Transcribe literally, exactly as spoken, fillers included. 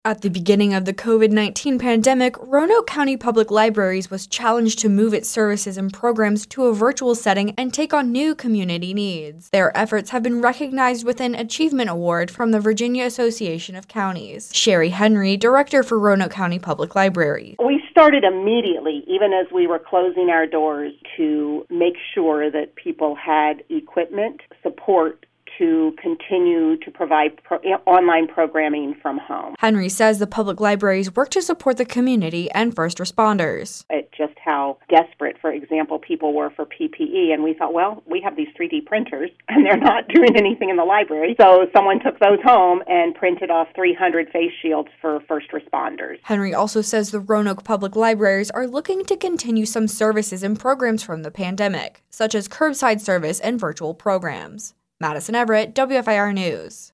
At the beginning of the COVID nineteen pandemic, Roanoke County Public Libraries was challenged to move its services and programs to a virtual setting and take on new community needs. Their efforts have been recognized with an Achievement Award from the Virginia Association of Counties. Sherry Henry, director for Roanoke County Public Library. We started immediately, even as we were closing our doors, to make sure that people had equipment, support, to continue to provide pro- online programming from home. Henry says the public libraries work to support the community and first responders. At just how desperate, for example, people were for P P E, and we thought, well, we have these three D printers, and they're not doing anything in the library, so someone took those home and printed off three hundred face shields for first responders. Henry also says the Roanoke Public Libraries are looking to continue some services and programs from the pandemic, such as curbside service and virtual programs. Madison Everett, W F I R News.